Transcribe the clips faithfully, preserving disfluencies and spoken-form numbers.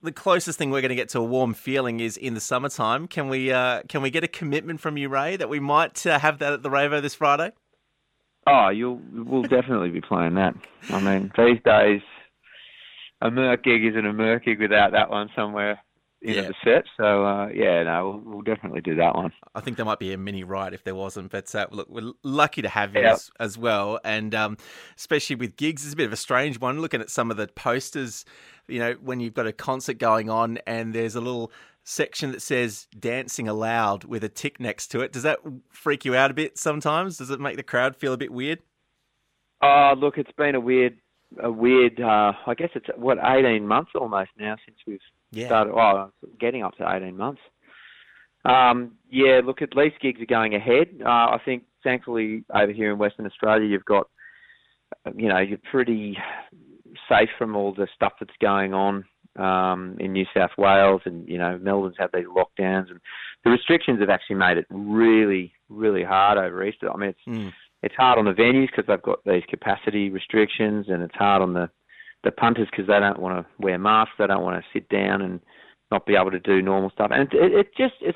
the closest thing we're going to get to a warm feeling is in the summertime. Can we uh, can we get a commitment from you, Ray, that we might uh, have that at the Ravo this Friday? Oh, you'll we'll definitely be playing that. I mean, these days, a Merc gig isn't a Merc gig without that one somewhere in Yeah. the set. So, uh, yeah, no, we'll, we'll definitely do that one. I think there might be a mini ride if there wasn't, but uh, look, we're lucky to have you Yeah. as, as well, and um, especially with gigs, it's a bit of a strange one. Looking at some of the posters, you know, when you've got a concert going on and there's a little section that says "dancing allowed" with a tick next to it. Does that freak you out a bit sometimes? Does it make the crowd feel a bit weird? Oh, look, it's been a weird, a weird. Uh, I guess it's what eighteen months almost now since we've Yeah. started. Oh, getting up to eighteen months. Um, yeah, look, at least gigs are going ahead. Uh, I think, thankfully, over here in Western Australia, you've got, you know, you're pretty safe from all the stuff that's going on um, in New South Wales, and you know, Melbourne's had these lockdowns, and the restrictions have actually made it really, really hard over Easter. I mean, it's Mm. it's hard on the venues because they've got these capacity restrictions, and it's hard on the the punters because they don't want to wear masks, they don't want to sit down and not be able to do normal stuff, and it, it just it's.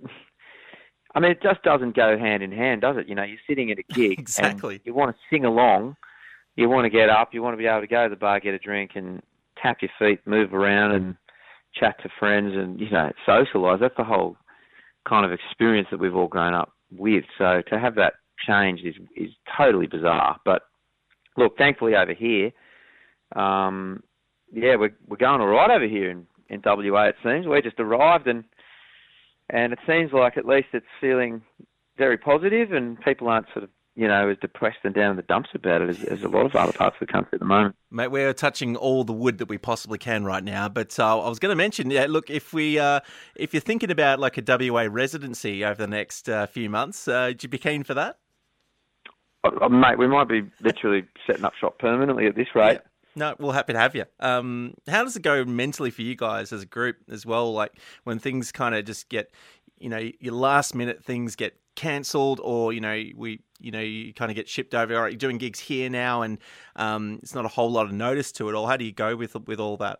I mean, it just doesn't go hand in hand, does it? You know, you're sitting at a gig, Exactly. and you want to sing along, you want to get up, you want to be able to go to the bar, get a drink, and tap your feet, move around, and chat to friends, and you know, socialise. That's the whole kind of experience that we've all grown up with. So to have that changed is is totally bizarre. But look, thankfully over here, um, yeah, we're we're going all right over here in, in W A. It seems we just arrived, and and it seems like at least it's feeling very positive, and people aren't sort of, you know, as depressed and down in the dumps about it as, as a lot of other parts of the country at the moment. Mate, we're touching all the wood that we possibly can right now. But uh, I was going to mention, yeah, look, if we, uh, if you're thinking about like a W A residency over the next uh, few months, uh, would you be keen for that? Oh, mate, we might be literally setting up shop permanently at this rate. Yeah. No, we're happy to have you. Um, how does it go mentally for you guys as a group as well? Like when things kind of just get, you know, your last minute things get cancelled, or you know, we, you know, you kind of get shipped over. All right, you're doing gigs here now, and um, it's not a whole lot of notice to it all. How do you go with with all that?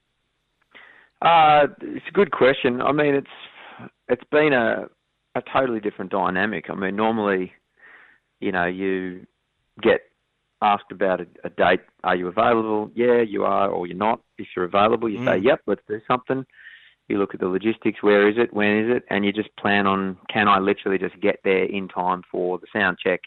Uh, it's a good question. I mean, it's it's been a a totally different dynamic. I mean, normally, you know, you get asked about a, a date. Are you available? Yeah, you are, or you're not. If you're available, you Mm. say, yep, let's do something. You look at the logistics. Where is it? When is it? And you just plan on, can I literally just get there in time for the sound check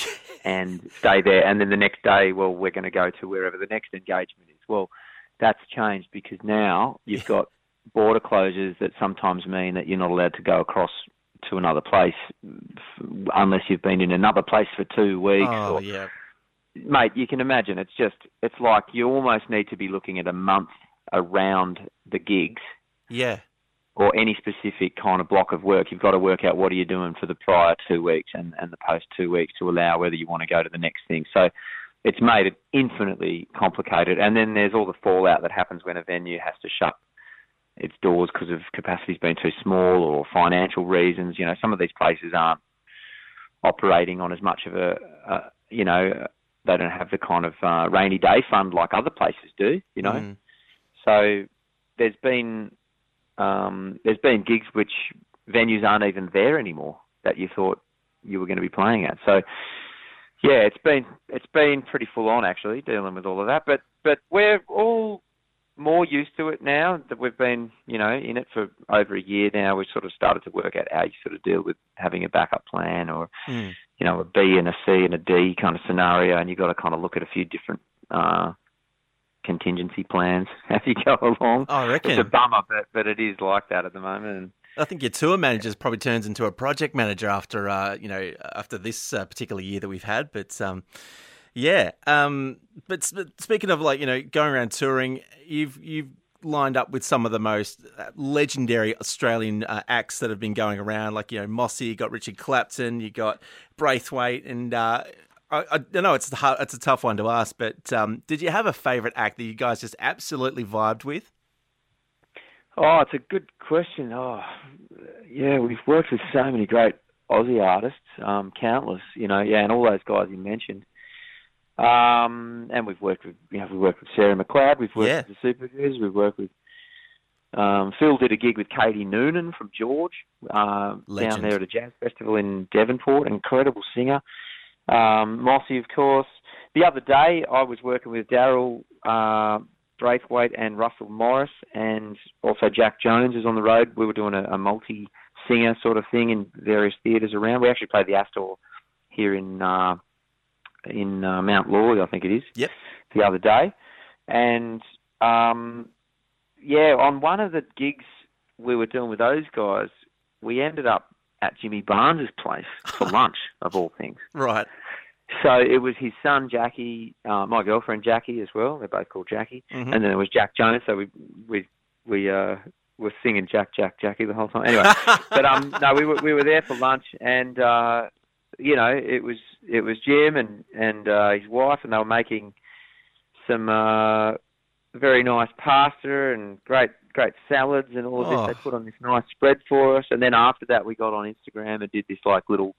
and stay there? And then the next day, well, we're going to go to wherever the next engagement is. Well, that's changed because now you've got border closures that sometimes mean that you're not allowed to go across to another place unless you've been in another place for two weeks. Oh, or, yeah. Mate, you can imagine. It's just, it's like you almost need to be looking at a month around the gigs Yeah. or any specific kind of block of work. You've got to work out what are you doing for the prior two weeks and, and the post two weeks to allow whether you want to go to the next thing. So it's made it infinitely complicated. And then there's all the fallout that happens when a venue has to shut its doors because of capacity's been too small or financial reasons. You know, some of these places aren't operating on as much of a, a you know, they don't have the kind of uh, rainy day fund like other places do, you know. Mm. So there's been um, there's been gigs which venues aren't even there anymore that you thought you were going to be playing at. So yeah, it's been it's been pretty full on actually dealing with all of that. But but we're all more used to it now that we've been, you know, in it for over a year now. We've sort of started to work out how you sort of deal with having a backup plan or, Mm. you know, a B and a C and a D kind of scenario, and you've got to kind of look at a few different uh, contingency plans as you go along. I reckon. It's a bummer, but, but it is like that at the moment. And I think your tour manager probably turns into a project manager after, uh, you know, after this uh, particular year that we've had. But um, yeah, um, but, but speaking of like, you know, going around touring, you've you've lined up with some of the most legendary Australian uh, acts that have been going around. Like, you know, Mossy, you got Richard Clapton, you got Braithwaite, and uh, I, I know it's a hard, it's a tough one to ask, but um, did you have a favourite act that you guys just absolutely vibed with? Oh, it's a good question. Oh, yeah, we've worked with so many great Aussie artists, um, countless, you know, yeah, and all those guys you mentioned. Um, and we've worked with, you know, we've worked with Sarah McLeod, we've worked Yeah. with the Supergirls, we've worked with Um, Phil did a gig with Katie Noonan from George uh, down there at a jazz festival in Devonport. Incredible singer. Um, Mossy, of course. The other day, I was working with Daryl uh, Braithwaite and Russell Morris, and also Jack Jones is on the road. We were doing a, a multi-singer sort of thing in various theatres around. We actually played the Astor here in uh, in uh, Mount Lawley, I think it is. Yep. The other day, and um, yeah, on one of the gigs we were doing with those guys, we ended up at Jimmy Barnes's place for lunch, of all things. Right. So it was his son Jackie, uh, my girlfriend Jackie as well. They're both called Jackie, mm-hmm. and then it was Jack Jones. So we we we uh, were singing Jack Jack Jackie the whole time. Anyway, but um no, we were we were there for lunch, and uh, you know it was it was Jim and and uh, his wife, and they were making some uh, very nice pasta and great great salads and all of this. Oh. They put on this nice spread for us, and then after that we got on Instagram and did this like little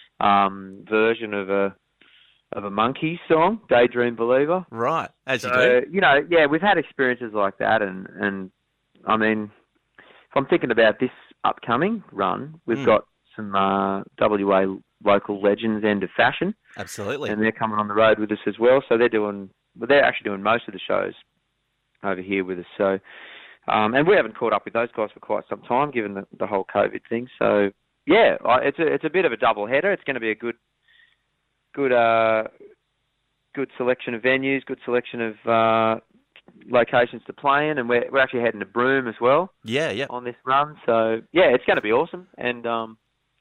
um, version of a of a Monkees song, Daydream Believer. Right, as so, you do. You know, yeah, we've had experiences like that, and, and I mean, if I'm thinking about this upcoming run, we've mm. got some uh, W A local legends, End of Fashion. Absolutely. And they're coming on the road with us as well, so they're doing, well, they're actually doing most of the shows over here with us, so, um, and we haven't caught up with those guys for quite some time, given the, the whole COVID thing, so, yeah, it's a, it's a bit of a double header. It's going to be a good Good, uh, good selection of venues, good selection of uh, locations to play in, and we're we're actually heading to Broome as well. Yeah, yeah. On this run, so yeah, it's going to be awesome. And um,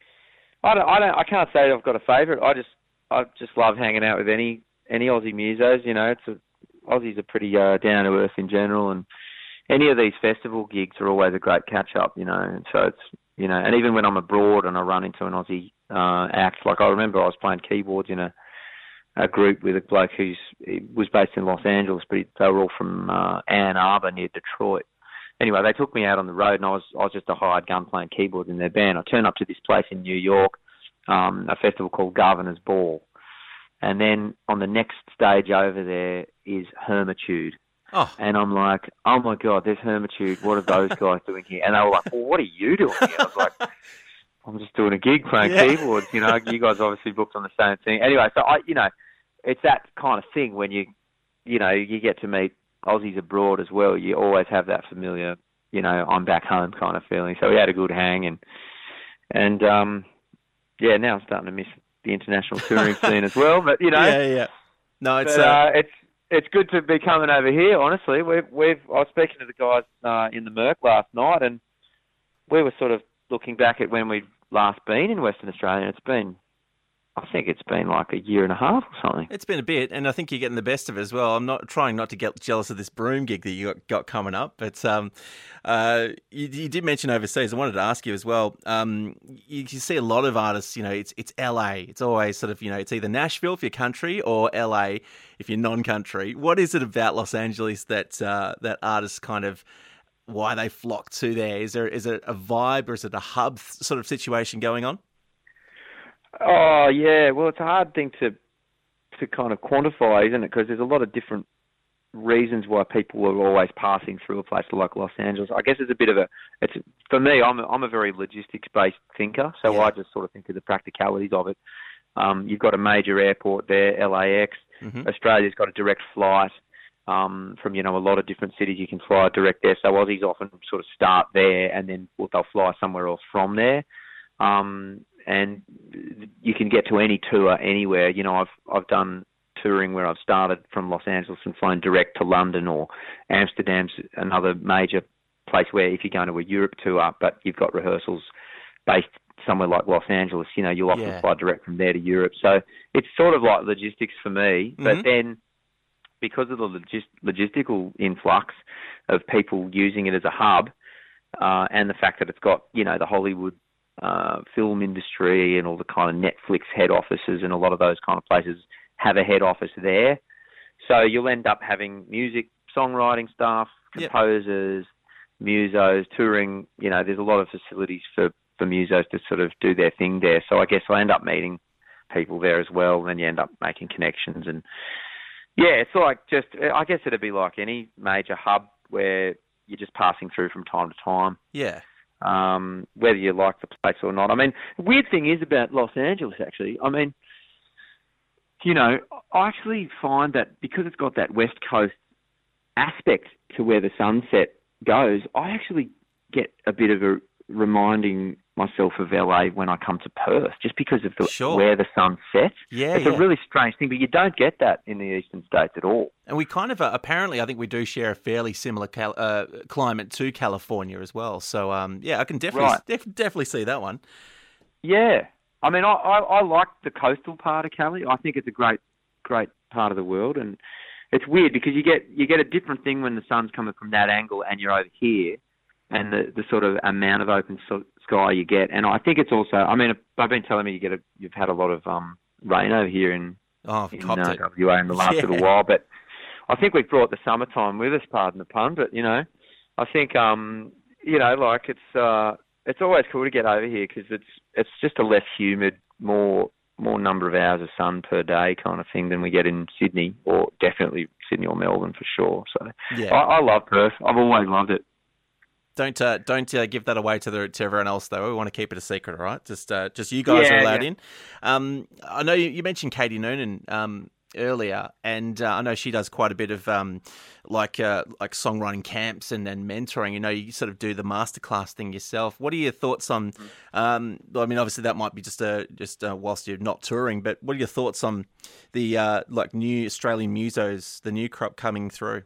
I don't, I don't, I can't say I've got a favourite. I just, I just love hanging out with any any Aussie musos. You know, it's a, Aussies are pretty uh, down to earth in general, and any of these festival gigs are always a great catch up. You know, and so it's you know, and even when I'm abroad and I run into an Aussie Uh, act. Like I remember I was playing keyboards in a, a group with a bloke who's he was based in Los Angeles, but he, they were all from uh, Ann Arbor near Detroit. Anyway, they took me out on the road, and I was I was just a hired gun playing keyboards in their band. I turned up to this place in New York, um, a festival called Governor's Ball, and then on the next stage over there is Hermitude. Oh. And I'm like, oh my God, there's Hermitude. What are those guys doing here? And they were like, well, what are you doing here? I was like, I'm just doing a gig playing yeah. keyboards, you know. You guys obviously booked on the same thing. Anyway, so I, you know, it's that kind of thing when you, you know, you get to meet Aussies abroad as well. You always have that familiar, you know, I'm back home kind of feeling. So we had a good hang, and and um, yeah, now I'm starting to miss the international touring scene as well. But you know, yeah, yeah, no, it's but, uh... uh, it's it's good to be coming over here. Honestly, we've we've I was speaking to the guys uh, in the Merc last night, and we were sort of looking back at when we'd last been in Western Australia. It's been, I think it's been like a year and a half or something. It's been a bit, and I think you're getting the best of it as well. I'm not trying not to get jealous of this Broome gig that you got, got coming up, but um, uh, you, you did mention overseas. I wanted to ask you as well. Um, you, you see a lot of artists, you know, it's it's L A. It's always sort of, you know, it's either Nashville if you're country or L A if you're non-country. What is it about Los Angeles that uh, that artists kind of, why they flock to there? Is there is it a vibe, or is it a hub sort of situation going on? Oh yeah, well it's a hard thing to to kind of quantify, isn't it? Because there's a lot of different reasons why people are always passing through a place like Los Angeles. I guess it's a bit of a, it's for me. I'm a, I'm a very logistics based thinker, so yeah. I just sort of think of the practicalities of it. Um, you've got a major airport there, L A X. Mm-hmm. Australia's got a direct flight. Um, from, you know, a lot of different cities you can fly direct there. So Aussies often sort of start there and then well, they'll fly somewhere else from there. Um, and you can get to any tour anywhere. You know, I've I've done touring where I've started from Los Angeles and flown direct to London, or Amsterdam's another major place where if you're going to a Europe tour, but you've got rehearsals based somewhere like Los Angeles, you know, you'll often yeah. fly direct from there to Europe. So it's sort of like logistics for me, mm-hmm. but then because of the logis- logistical influx of people using it as a hub, uh, and the fact that it's got, you know, the Hollywood uh, film industry and all the kind of Netflix head offices, and a lot of those kind of places have a head office there. So you'll end up having music, songwriting staff, composers, yep. musos, touring. You know, there's a lot of facilities for, for musos to sort of do their thing there. So I guess I end up meeting people there as well, and you end up making connections. And yeah, it's like just, I guess it'd be like any major hub where you're just passing through from time to time. Yeah. Um, whether you like the place or not. I mean, the weird thing is about Los Angeles, actually. I mean, you know, I actually find that because it's got that West Coast aspect to where the sunset goes, I actually get a bit of a reminding myself of L A when I come to Perth, just because of the, sure. where the sun sets. Yeah, it's yeah. a really strange thing, but you don't get that in the eastern states at all. And we kind of, uh, apparently, I think we do share a fairly similar cal- uh, climate to California as well. So, um, yeah, I can definitely Right. def- definitely see that one. Yeah. I mean, I, I, I like the coastal part of Cali. I think it's a great, great part of the world. And it's weird because you get you get a different thing when the sun's coming from that angle and you're over here, and the, the sort of amount of open so- sky you get. And I think it's also, I mean, I've been telling me you get a, you've had a lot of um, rain over here in, oh, in copped uh, it. W A in the last Yeah. little while. But I think we've brought the summertime with us, pardon the pun. But, you know, I think, um, you know, like it's uh, it's always cool to get over here because it's, it's just a less humid, more more number of hours of sun per day kind of thing than we get in Sydney, or definitely Sydney or Melbourne for sure. So Yeah. I, I love Perth. I've always loved it. Don't uh, don't uh, give that away to the to everyone else though. We want to keep it a secret, all right? Just uh, just you guys Yeah, are allowed yeah. in. Um, I know you, you mentioned Katie Noonan um, earlier, and uh, I know she does quite a bit of um, like uh, like songwriting camps and, and mentoring. You know, you sort of do the masterclass thing yourself. What are your thoughts on? Um, I mean, obviously that might be just uh, just uh, whilst you're not touring, but what are your thoughts on the uh, like new Australian musos, the new crop coming through?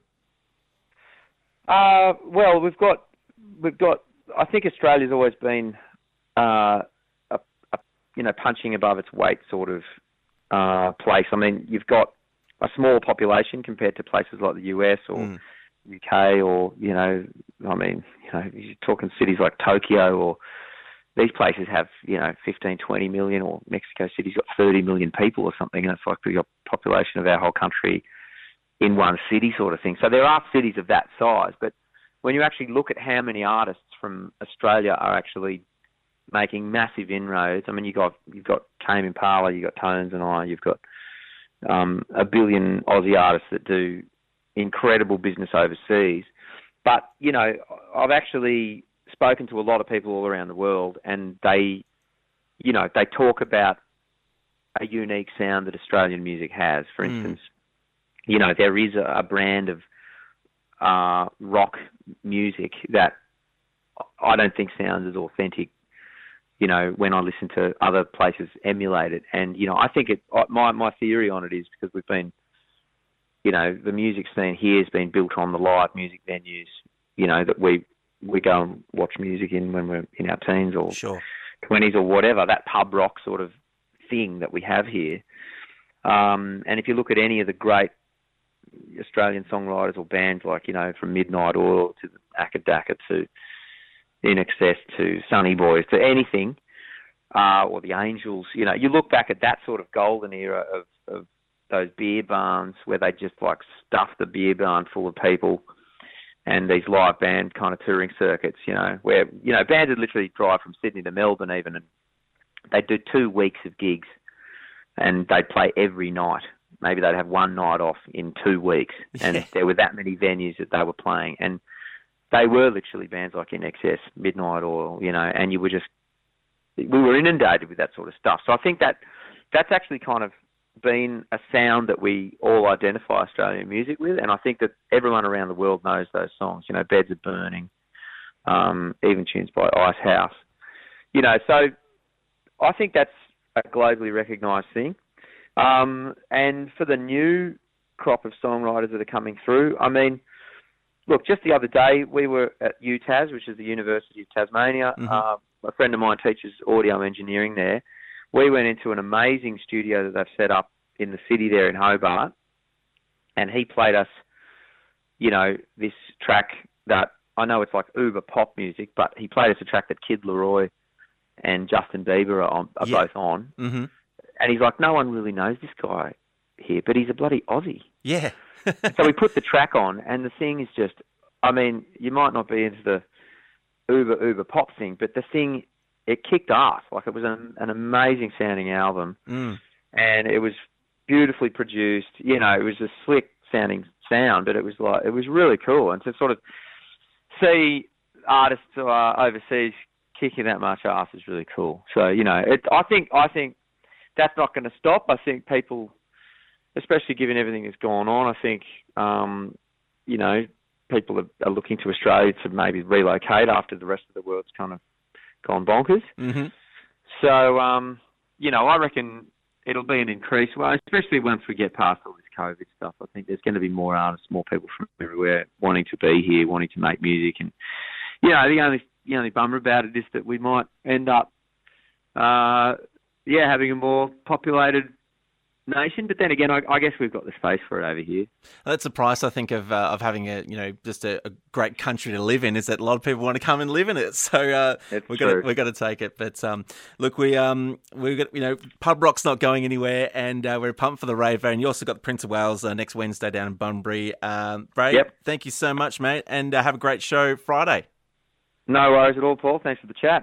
Uh, well, we've got we've got. I think Australia's always been, uh, a, a, you know, punching above its weight sort of uh, place. I mean, you've got a small population compared to places like the U S or Mm. U K, or you know, I mean, you know, you're talking cities like Tokyo, or these places have, you know, fifteen, twenty million, or Mexico City's got thirty million people or something, and it's like the population of our whole country in one city sort of thing. So there are cities of that size, but when you actually look at how many artists from Australia are actually making massive inroads, I mean, you got you've got Tame Impala, you've got Tones and I, you've got um, a billion Aussie artists that do incredible business overseas. But you know, I've actually spoken to a lot of people all around the world, and they, you know, they talk about a unique sound that Australian music has. For Mm. instance, you know, there is a, a brand of uh, rock music that I don't think sounds as authentic, you know, when I listen to other places emulate it. And, you know, I think it, my, my theory on it is because we've been, you know, the music scene here has been built on the live music venues, you know, that we, we go and watch music in when we're in our teens or Sure. twenties or whatever, that pub rock sort of thing that we have here. Um, and if you look at any of the great Australian songwriters or bands, like, you know, from Midnight Oil to Akadaka to In Excess to Sunny Boys to anything, uh, or the Angels, you know, you look back at that sort of golden era of, of those beer barns where they just like stuff the beer barn full of people, and these live band kind of touring circuits, you know, where, you know, bands would literally drive from Sydney to Melbourne even, and they'd do two weeks of gigs and they'd play every night. Maybe they'd have one night off in two weeks, and Yeah. there were that many venues that they were playing, and they were literally bands like In Excess, Midnight Oil, you know, and you were just, we were inundated with that sort of stuff. So I think that that's actually kind of been a sound that we all identify Australian music with, and I think that everyone around the world knows those songs, you know, Beds of Burning, um, even tunes by Icehouse, you know, so I think that's a globally recognised thing. Um, and for the new crop of songwriters that are coming through, I mean, look, just the other day we were at U T A S, which is the University of Tasmania. Mm-hmm. Uh, a friend of mine teaches audio engineering there. We went into an amazing studio that they've set up in the city there in Hobart, and he played us, you know, this track that, I know it's like uber pop music, but he played us a track that Kid Laroi and Justin Bieber are, on, are Yeah. both on. Mm-hmm. And he's like, no one really knows this guy here, but he's a bloody Aussie. Yeah. So we put the track on, and the thing is just, I mean, you might not be into the uber, uber pop thing, but the thing, it kicked ass. Like, it was an, an amazing sounding album, Mm. and it was beautifully produced. You know, it was a slick sounding sound, but it was like, it was really cool. And to sort of see artists uh, overseas kicking that much ass is really cool. So, you know, it, I think I think that's not going to stop. I think people, especially given everything that's gone on, I think, um, you know, people are, are looking to Australia to maybe relocate after the rest of the world's kind of gone bonkers. Mm-hmm. So, um, you know, I reckon it'll be an increase, well, especially once we get past all this COVID stuff. I think there's going to be more artists, more people from everywhere wanting to be here, wanting to make music. And, you know, the only the only bummer about it is that we might end up, uh, yeah, having a more populated nation. But then again, I, I guess we've got the space for it over here. That's the price, I think, of uh, of having a you know just a, a great country to live in, is that a lot of people want to come and live in it. So uh, we've got to, we've got to take it. But um, look, we um we got you know pub rock's not going anywhere, and uh, we're pumped for the Raver. And you also got the Prince of Wales uh, next Wednesday down in Bunbury. Um, Ray, yep. Thank you so much, mate, and uh, have a great show Friday. No worries at all, Paul. Thanks for the chat.